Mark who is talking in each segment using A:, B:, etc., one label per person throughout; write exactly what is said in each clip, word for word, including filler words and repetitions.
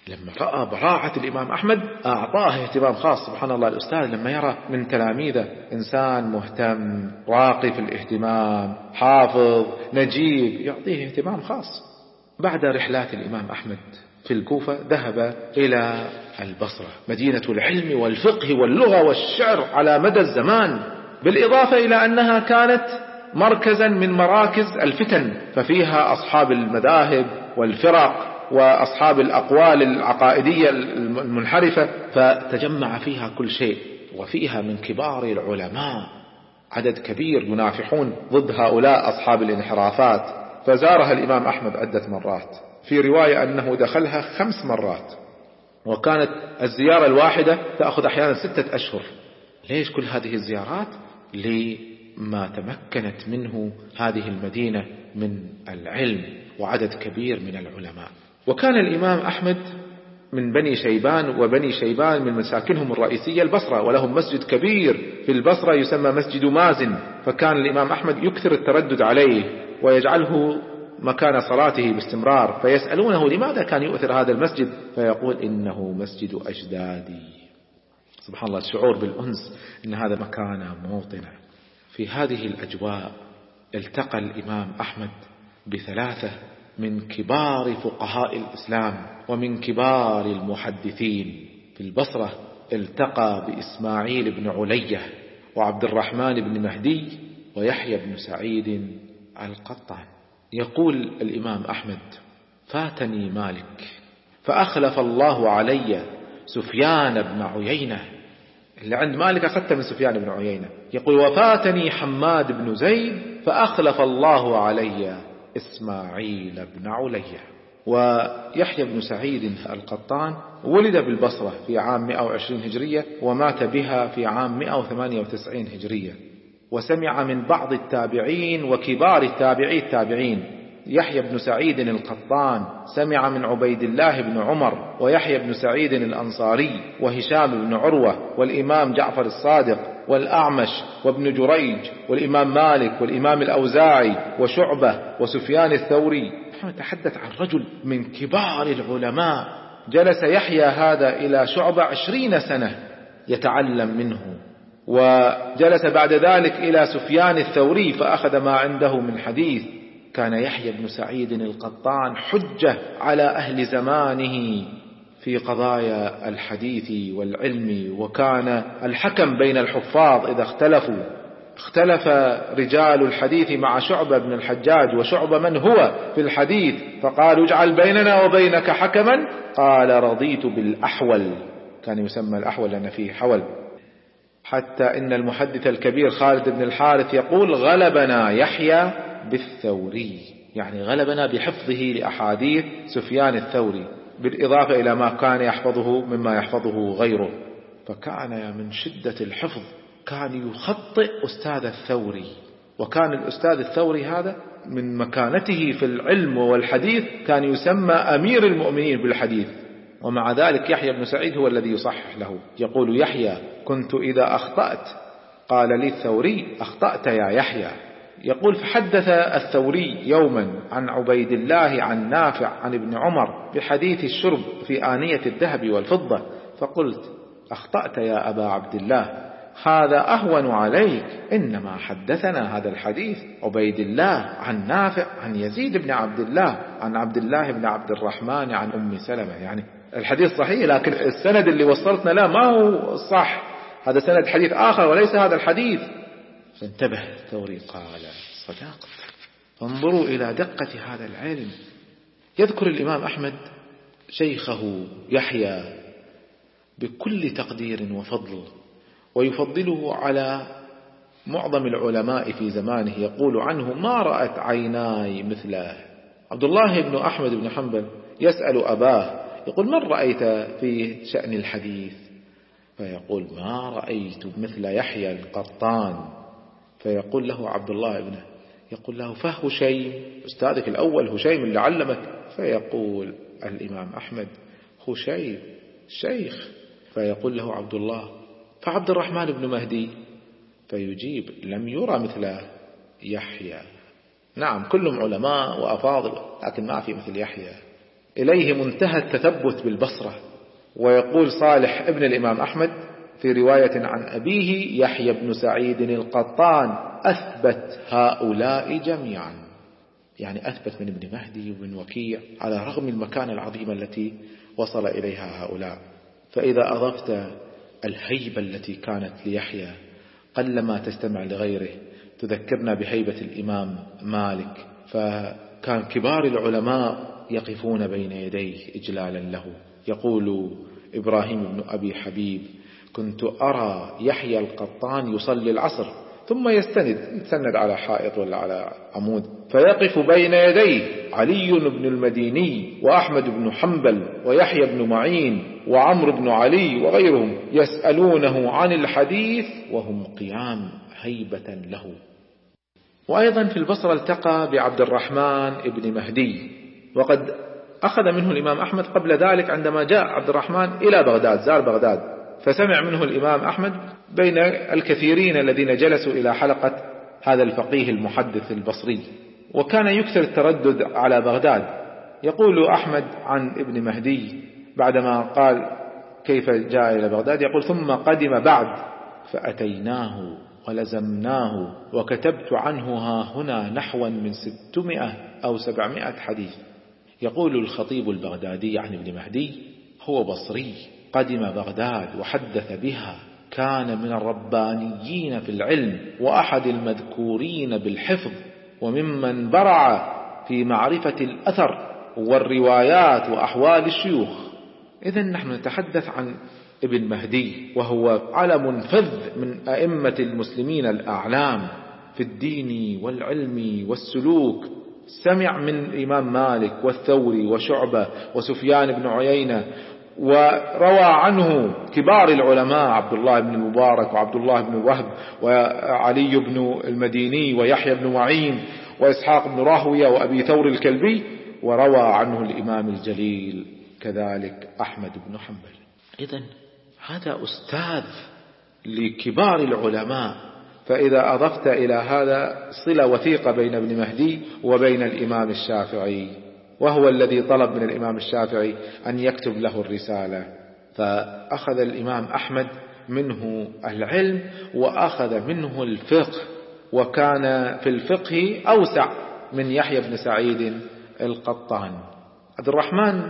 A: لما رأى براعة الإمام أحمد أعطاه اهتمام خاص. سبحان الله، الأستاذ لما يرى من تلاميذه إنسان مهتم راقي في الاهتمام، حافظ نجيب، يعطيه اهتمام خاص. بعد رحلات الإمام أحمد في الكوفة ذهب إلى البصرة، مدينة العلم والفقه واللغة والشعر على مدى الزمان، بالإضافة إلى أنها كانت مركزا من مراكز الفتن، ففيها أصحاب المذاهب والفرق وأصحاب الأقوال العقائدية المنحرفة، فتجمع فيها كل شيء، وفيها من كبار العلماء عدد كبير ينافحون ضد هؤلاء أصحاب الانحرافات. فزارها الإمام أحمد عدة مرات، في رواية أنه دخلها خمس مرات، وكانت الزيارة الواحدة تأخذ أحيانا ستة أشهر. ليش كل هذه الزيارات؟ لما تمكنت منه هذه المدينة من العلم وعدد كبير من العلماء. وكان الإمام أحمد من بني شيبان، وبني شيبان من مساكنهم الرئيسية البصرة، ولهم مسجد كبير في البصرة يسمى مسجد مازن، فكان الإمام أحمد يكثر التردد عليه ويجعله مكان صلاته باستمرار، فيسألونه لماذا كان يؤثر هذا المسجد، فيقول إنه مسجد أجدادي. سبحان الله، الشعور بالأنس إن هذا مكان موطنه. في هذه الأجواء التقى الإمام أحمد بثلاثة من كبار فقهاء الإسلام ومن كبار المحدثين في البصرة. التقى بإسماعيل بن علية وعبد الرحمن بن مهدي ويحيى بن سعيد القطان. يقول الإمام أحمد: فاتني مالك فأخلف الله علي سفيان بن عيينة. اللي عند مالك أخذت من سفيان بن عيينة. يقول: وفاتني حماد بن زيد فأخلف الله علي إسماعيل بن علية. ويحيى بن سعيد القطان ولد بالبصرة في عام مئة وعشرين هجرية، ومات بها في عام مئة وثمانية وتسعين هجرية، وسمع من بعض التابعين وكبار التابعي التابعين. يحيى بن سعيد القطان سمع من عبيد الله بن عمر ويحيى بن سعيد الأنصاري وهشام بن عروة والإمام جعفر الصادق والأعمش وابن جريج والإمام مالك والإمام الأوزاعي وشعبة وسفيان الثوري. نحن نتحدث عن رجل من كبار العلماء. جلس يحيى هذا إلى شعبة عشرين سنة يتعلم منه، وجلس بعد ذلك إلى سفيان الثوري فأخذ ما عنده من حديث. كان يحيى بن سعيد القطان حجة على أهل زمانه في قضايا الحديث والعلم، وكان الحكم بين الحفاظ إذا اختلفوا. اختلف رجال الحديث مع شعبة بن الحجاج، وشعبة من هو في الحديث، فقالوا: اجعل بيننا وبينك حكما. قال: رضيت بالأحول. كان يسمى الأحول لأن فيه حول. حتى إن المحدث الكبير خالد بن الحارث يقول: غلبنا يحيى بالثوري، يعني غلبنا بحفظه لأحاديث سفيان الثوري، بالإضافة إلى ما كان يحفظه مما يحفظه غيره. فكان من شدة الحفظ كان يخطئ أستاذ الثوري، وكان الأستاذ الثوري هذا من مكانته في العلم والحديث كان يسمى أمير المؤمنين بالحديث، ومع ذلك يحيى بن سعيد هو الذي يصحح له. يقول يحيى: كنت إذا أخطأت قال لي الثوري: أخطأت يا يحيى. يقول: فحدث الثوري يوما عن عبيد الله عن نافع عن ابن عمر بحديث الشرب في آنية الذهب والفضة، فقلت: أخطأت يا أبا عبد الله، هذا أهون عليك، إنما حدثنا هذا الحديث عبيد الله عن نافع عن يزيد بن عبد الله عن عبد الله بن عبد الرحمن عن أم سلمة. يعني الحديث صحيح، لكن السند اللي وصلتنا لا ما هو صح، هذا سند حديث آخر وليس هذا الحديث. فانتبه الثوري قال: صدقت. فانظروا إلى دقة هذا العلم. يذكر الإمام أحمد شيخه يحيى بكل تقدير وفضل، ويفضله على معظم العلماء في زمانه. يقول عنه: ما رأت عيناي مثله. عبد الله بن أحمد بن حنبل يسأل أباه يقول: من رأيت في شأن الحديث؟ فيقول: ما رأيت مثل يحيى القطان. فيقول له عبد الله ابنه، يقول له: فهشيم أستاذك الأول، هشيم اللي علمك؟ فيقول الإمام أحمد: هشيم شيخ. فيقول له عبد الله: فعبد الرحمن بن مهدي؟ فيجيب: لم يرى مثل يحيى. نعم كلهم علماء وأفاضل، لكن ما في مثل يحيى. إليه منتهى التثبت بالبصرة. ويقول صالح ابن الإمام أحمد في رواية عن أبيه يحيى بن سعيد القطان: أثبت هؤلاء جميعا، يعني أثبت من ابن مهدي وابن وكيع على رغم المكانة العظيمة التي وصل إليها هؤلاء. فإذا أضفت الهيبة التي كانت ليحيى قلما تستمع لغيره، تذكرنا بهيبة الإمام مالك، فكان كبار العلماء يقفون بين يديه إجلالا له. يقول إبراهيم بن أبي حبيب: كنت أرى يحيى القطان يصلي العصر ثم يستند يتسند على حائط ولا على عمود، فيقف بين يديه علي بن المديني وأحمد بن حنبل ويحيى بن معين وعمرو بن علي وغيرهم يسألونه عن الحديث وهم قيام هيبة له. وأيضا في البصرة التقى بعبد الرحمن بن مهدي، وقد أخذ منه الإمام أحمد قبل ذلك عندما جاء عبد الرحمن إلى بغداد، زار بغداد، فسمع منه الإمام أحمد بين الكثيرين الذين جلسوا إلى حلقة هذا الفقيه المحدث البصري، وكان يكثر التردد على بغداد. يقول أحمد عن ابن مهدي بعدما قال كيف جاء إلى بغداد، يقول: ثم قدم بعد فأتيناه ولزمناه وكتبت عنه ها هنا نحوا من ستمائة أو سبعمائة حديث. يقول الخطيب البغدادي عن ابن مهدي: هو بصري قدم بغداد وحدث بها، كان من الربانيين في العلم وأحد المذكورين بالحفظ، وممن برع في معرفة الأثر والروايات وأحوال الشيوخ. إذن نحن نتحدث عن ابن مهدي وهو علم فذ من أئمة المسلمين الأعلام في الدين والعلم والسلوك. سمع من الإمام مالك والثوري وشعبة وسفيان بن عيينة، وروى عنه كبار العلماء عبد الله بن المبارك وعبد الله بن وهب وعلي بن المديني ويحيى بن معين وإسحاق بن راهوية وأبي ثور الكلبي، وروى عنه الإمام الجليل كذلك أحمد بن حنبل. إذن هذا أستاذ لكبار العلماء. فإذا أضفت إلى هذا صلة وثيقة بين ابن مهدي وبين الإمام الشافعي، وهو الذي طلب من الإمام الشافعي أن يكتب له الرسالة، فأخذ الإمام أحمد منه العلم وأخذ منه الفقه، وكان في الفقه أوسع من يحيى بن سعيد القطان. عبد الرحمن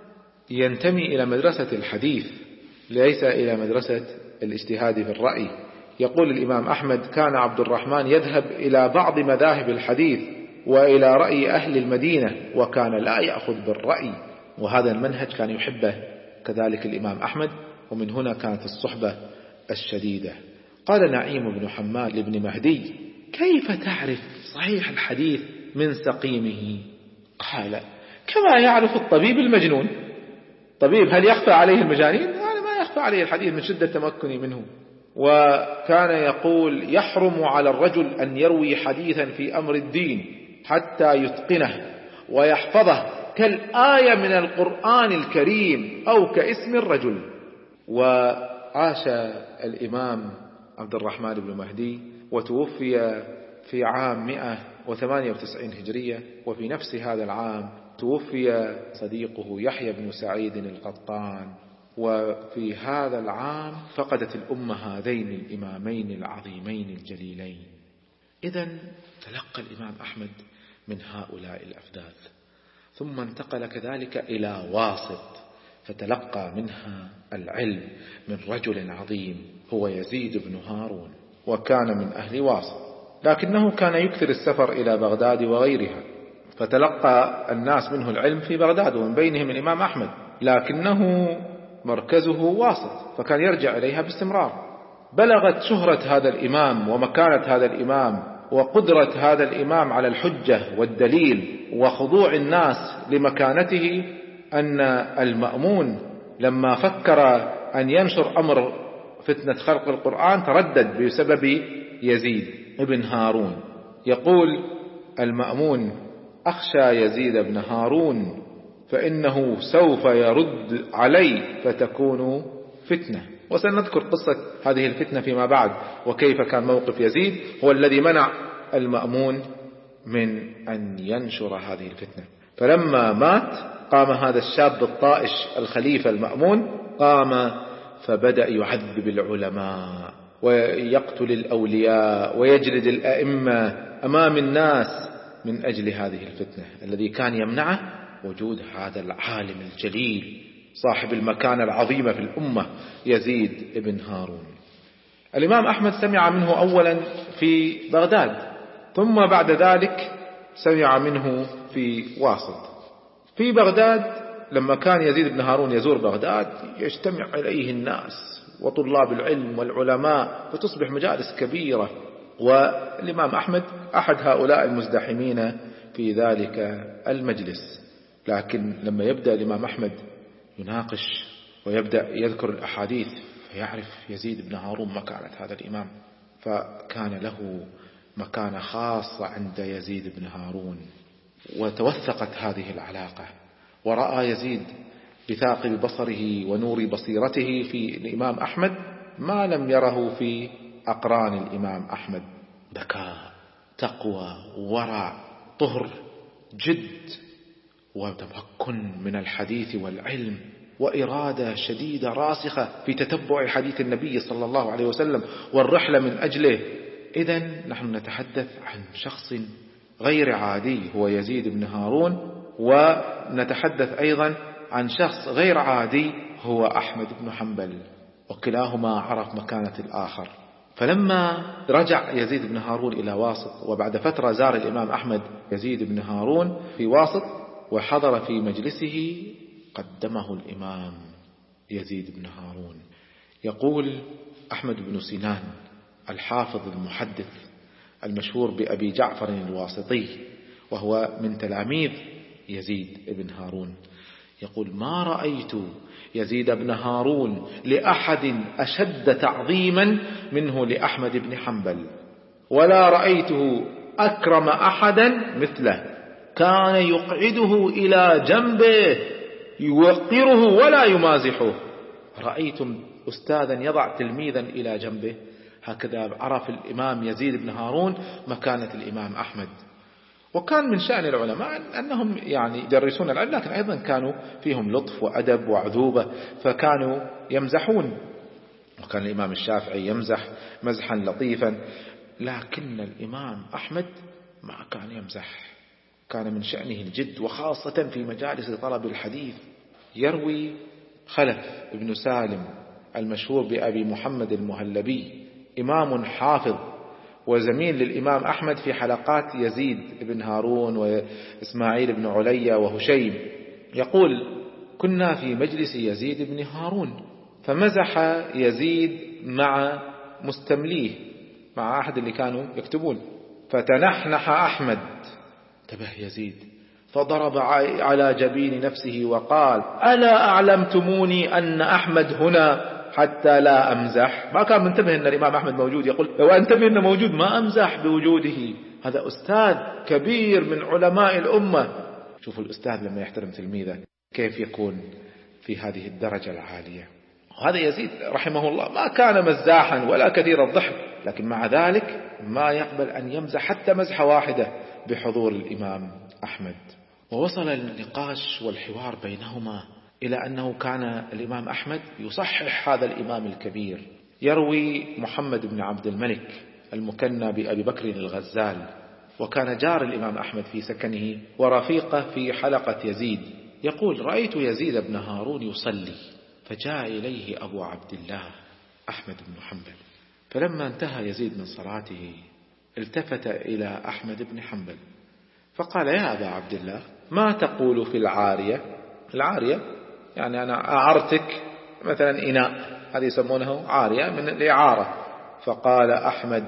A: ينتمي إلى مدرسة الحديث ليس إلى مدرسة الاجتهاد في الرأي. يقول الإمام أحمد: كان عبد الرحمن يذهب إلى بعض مذاهب الحديث وإلى رأي أهل المدينة، وكان لا يأخذ بالرأي، وهذا المنهج كان يحبه كذلك الإمام أحمد، ومن هنا كانت الصحبة الشديدة. قال نعيم بن حماد لابن مهدي: كيف تعرف صحيح الحديث من سقيمه؟ قال: كما يعرف الطبيب المجنون. طبيب هل يخفى عليه المجانين؟ يعني ما يخفى عليه الحديث من شدة تمكني منه. وكان يقول: يحرم على الرجل أن يروي حديثا في أمر الدين حتى يتقنه ويحفظه كالآية من القرآن الكريم أو كاسم الرجل. وعاش الإمام عبد الرحمن بن مهدي وتوفي في عام مئة وثمانية وتسعين هجرية، وفي نفس هذا العام توفي صديقه يحيى بن سعيد القطان. وفي هذا العام فقدت الأمة هذين الإمامين العظيمين الجليلين. إذن تلقى الإمام أحمد من هؤلاء الأفذاذ، ثم انتقل كذلك إلى واسط فتلقى منها العلم من رجل عظيم هو يزيد بن هارون، وكان من أهل واسط، لكنه كان يكثر السفر إلى بغداد وغيرها، فتلقى الناس منه العلم في بغداد ومن بينهم الإمام أحمد، لكنه مركزه واسط فكان يرجع إليها باستمرار. بلغت شهرة هذا الإمام ومكانة هذا الإمام وقدرة هذا الإمام على الحجة والدليل وخضوع الناس لمكانته أن المأمون لما فكر أن ينشر أمر فتنة خلق القرآن تردد بسبب يزيد ابن هارون. يقول المأمون: أخشى يزيد بن هارون فإنه سوف يرد علي فتكون فتنة. وسنذكر قصة هذه الفتنة فيما بعد وكيف كان موقف يزيد هو الذي منع المأمون من أن ينشر هذه الفتنة. فلما مات قام هذا الشاب الطائش الخليفة المأمون، قام فبدأ يعذب العلماء ويقتل الأولياء ويجلد الأئمة أمام الناس من أجل هذه الفتنة. الذي كان يمنعه وجود هذا العالم الجليل صاحب المكانة العظيمة في الأمة يزيد بن هارون. الإمام أحمد سمع منه أولا في بغداد، ثم بعد ذلك سمع منه في واسط. في بغداد لما كان يزيد بن هارون يزور بغداد يجتمع إليه الناس وطلاب العلم والعلماء وتصبح مجالس كبيرة، والإمام أحمد أحد هؤلاء المزدحمين في ذلك المجلس. لكن لما يبدأ الإمام أحمد يناقش ويبدأ يذكر الأحاديث فيعرف يزيد بن هارون مكانة هذا الإمام، فكان له مكانة خاصة عند يزيد بن هارون، وتوثقت هذه العلاقة. ورأى يزيد بثاقب بصره ونور بصيرته في الإمام أحمد ما لم يره في أقران الإمام أحمد: ذكاء، تقوى، ورع، طهر، جد، وتمكن من الحديث والعلم، وإرادة شديدة راسخة في تتبع حديث النبي صلى الله عليه وسلم والرحلة من أجله. إذن نحن نتحدث عن شخص غير عادي هو يزيد بن هارون، ونتحدث أيضا عن شخص غير عادي هو أحمد بن حنبل، وكلاهما عرف مكانة الآخر. فلما رجع يزيد بن هارون إلى واسط، وبعد فترة زار الإمام أحمد يزيد بن هارون في واسط وحضر في مجلسه، قدمه الإمام يزيد بن هارون. يقول أحمد بن سنان الحافظ المحدث المشهور بأبي جعفر الواسطي، وهو من تلاميذ يزيد بن هارون، يقول: ما رأيت يزيد بن هارون لأحد أشد تعظيما منه لأحمد بن حنبل، ولا رأيته أكرم أحدا مثله. كان يقعده إلى جنبه يوقره ولا يمازحه. رأيتم أستاذا يضع تلميذا إلى جنبه؟ هكذا عرف الإمام يزيد بن هارون مكانة الإمام أحمد. وكان من شأن العلماء أنهم يعني يدرسون العلم، لكن أيضا كانوا فيهم لطف وأدب وعذوبة، فكانوا يمزحون. وكان الإمام الشافعي يمزح مزحا لطيفا، لكن الإمام أحمد ما كان يمزح، كان من شأنه الجد، وخاصة في مجالس طلب الحديث. يروي خلف بن سالم المشهور بأبي محمد المهلبي، إمام حافظ وزميل للإمام أحمد في حلقات يزيد بن هارون وإسماعيل بن علي وهشيم، يقول: كنا في مجلس يزيد بن هارون فمزح يزيد مع مستمليه، مع أحد اللي كانوا يكتبون، فتنحنح أحمد، انتبه يزيد، فضرب على جبين نفسه وقال: ألا أعلمتموني أن أحمد هنا حتى لا أمزح؟ ما كان منتبه أن الإمام أحمد موجود، يقول: لو أنتبه أنه موجود ما أمزح بوجوده. هذا أستاذ كبير من علماء الأمة. شوفوا الأستاذ لما يحترم تلميذه كيف يكون في هذه الدرجة العالية. وهذا يزيد رحمه الله ما كان مزاحا ولا كثير الضحك، لكن مع ذلك ما يقبل أن يمزح حتى مزحة واحدة بحضور الإمام أحمد. ووصل النقاش والحوار بينهما إلى أنه كان الإمام أحمد يصحح هذا الإمام الكبير. يروي محمد بن عبد الملك المكنى بأبي بكر الغزال، وكان جار الإمام أحمد في سكنه ورفيقه في حلقة يزيد، يقول: رأيت يزيد بن هارون يصلي، فجاء إليه أبو عبد الله أحمد بن حنبل، فلما انتهى يزيد من صلاته التفت إلى أحمد بن حنبل فقال: يا أبا عبد الله، ما تقول في العارية؟ العارية يعني أنا أعرتك مثلا إناء، هذه يسمونه عارية من الإعارة. فقال أحمد: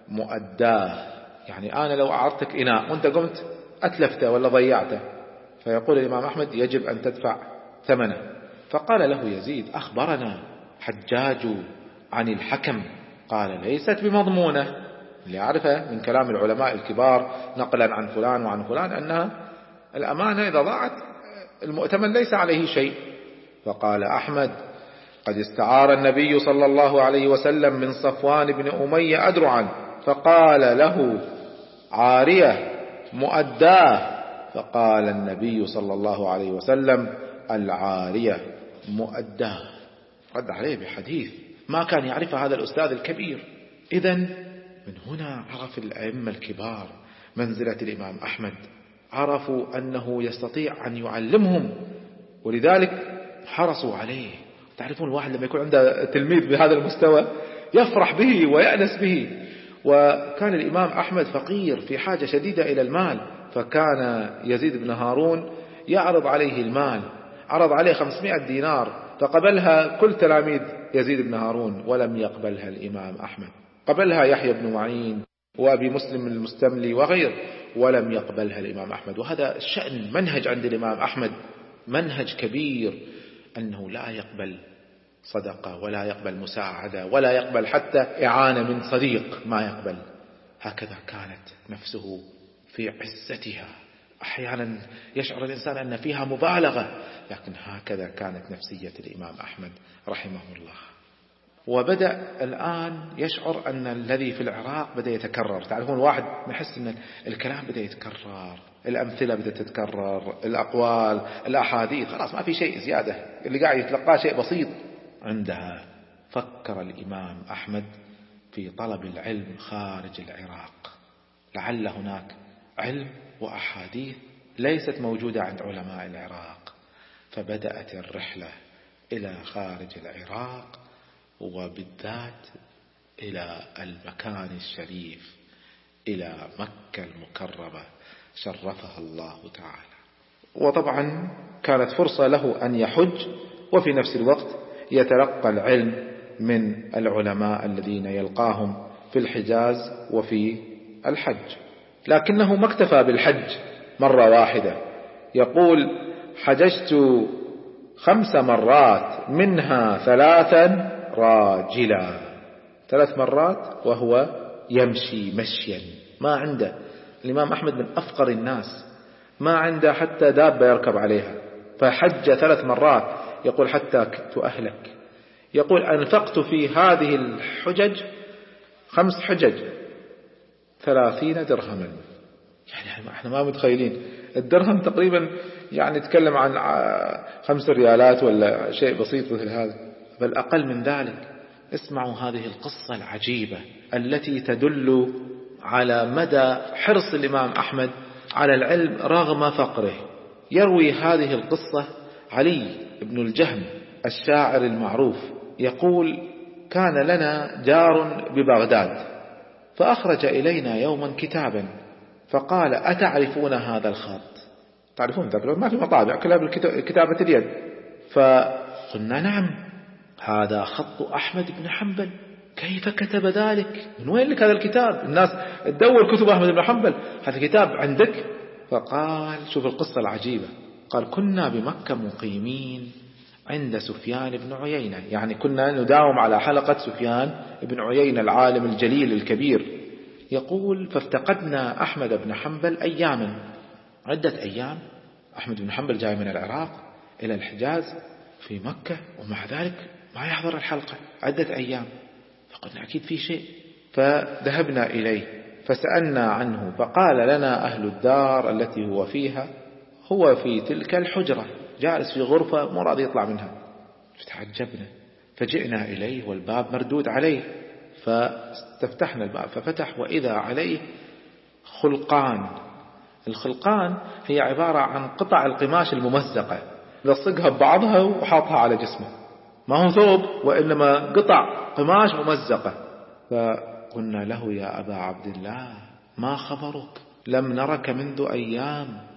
A: مؤداه، يعني أنا لو أعرتك إناء وأنت قمت أتلفته ولا ضيعته، فيقول الإمام أحمد: يجب أن تدفع ثمنه. فقال له يزيد: أخبرنا حجاج عن الحكم قال: ليست بمضمونة، اللي أعرفه من كلام العلماء الكبار نقلا عن فلان وعن فلان أنها الأمانة إذا ضاعت المؤتمن ليس عليه شيء. فقال أحمد: قد استعار النبي صلى الله عليه وسلم من صفوان بن أمية أدرعا، فقال له: عارية مؤداه، فقال النبي صلى الله عليه وسلم: العارية مؤداه. رد عليه بحديث ما كان يعرف هذا الأستاذ الكبير. إذن من هنا عرف الأئمة الكبار منزلة الإمام أحمد، عرفوا أنه يستطيع أن يعلمهم، ولذلك حرصوا عليه. تعرفون الواحد لما يكون عنده تلميذ بهذا المستوى يفرح به ويأنس به. وكان الإمام أحمد فقير في حاجة شديدة إلى المال، فكان يزيد بن هارون يعرض عليه المال، عرض عليه خمسمائة دينار فقبلها كل تلاميذ يزيد بن هارون، ولم يقبلها الإمام أحمد. قبلها يحيى بن معين وأبي مسلم المستملي وغير، ولم يقبلها الإمام أحمد. وهذا الشأن منهج عند الإمام أحمد، منهج كبير، أنه لا يقبل صدقة ولا يقبل مساعدة ولا يقبل حتى إعانة من صديق، ما يقبل. هكذا كانت نفسه في عزتها. أحيانا يشعر الإنسان أن فيها مبالغة، لكن هكذا كانت نفسية الإمام أحمد رحمه الله. وبدأ الآن يشعر أن الذي في العراق بدأ يتكرر. تعرفون الواحد يحس أن الكلام بدأ يتكرر، الأمثلة بدأت تتكرر، الأقوال، الأحاديث، خلاص ما في شيء زيادة، اللي قاعد يتلقاه شيء بسيط. عندها فكر الإمام أحمد في طلب العلم خارج العراق، لعل هناك علم وأحاديث ليست موجودة عند علماء العراق. فبدأت الرحلة إلى خارج العراق، وبالذات إلى المكان الشريف، إلى مكة المكرمة شرفها الله تعالى. وطبعا كانت فرصة له أن يحج وفي نفس الوقت يتلقى العلم من العلماء الذين يلقاهم في الحجاز وفي الحج. لكنه ما اكتفى بالحج مرة واحدة. يقول: حججت خمس مرات منها ثلاثا راجلا. ثلاث مرات وهو يمشي مشيا، ما عنده. الإمام أحمد من أفقر الناس، ما عنده حتى دابة يركب عليها، فحج ثلاث مرات. يقول: حتى كدت أهلك. يقول: أنفقت في هذه الحجج خمس حجج ثلاثين درهما. يعني احنا ما متخيلين الدرهم تقريبا، يعني نتكلم عن خمس ريالات ولا شيء بسيط مثل هذا، بل أقل من ذلك. اسمعوا هذه القصة العجيبة التي تدل على مدى حرص الإمام أحمد على العلم رغم فقره. يروي هذه القصة علي بن الجهم الشاعر المعروف، يقول: كان لنا جار ببغداد، فأخرج إلينا يوما كتابا فقال: أتعرفون هذا الخط؟ تعرفون ذلك ما في مطابع، كلها بالكتابة اليد. فقلنا: نعم، هذا خط أحمد بن حنبل. كيف كتب ذلك؟ من وين لك هذا الكتاب؟ الناس تدور كتب أحمد بن حنبل، هذا الكتاب عندك؟ فقال: شوف القصة العجيبة، قال: كنا بمكة مقيمين عند سفيان بن عيينة، يعني كنا نداوم على حلقة سفيان بن عيينة العالم الجليل الكبير. يقول: فافتقدنا أحمد بن حنبل أياما، عدة أيام. أحمد بن حنبل جاي من العراق إلى الحجاز في مكة، ومع ذلك ما يحضر الحلقة عدة أيام. فقلنا: أكيد في شيء. فذهبنا إليه فسألنا عنه، فقال لنا أهل الدار التي هو فيها: هو في تلك الحجرة جالس في غرفة مو راضي يطلع منها. فتعجبنا، فجئنا إليه والباب مردود عليه، فاستفتحنا الباب ففتح، وإذا عليه خلقان. الخلقان هي عبارة عن قطع القماش الممزقة، لصقها ببعضها وحاطها على جسمه، ما هو ثوب وإنما قطع قماش ممزقة. فقلنا له: يا أبا عبد الله، ما خبرك؟ لم نرك منذ أيام،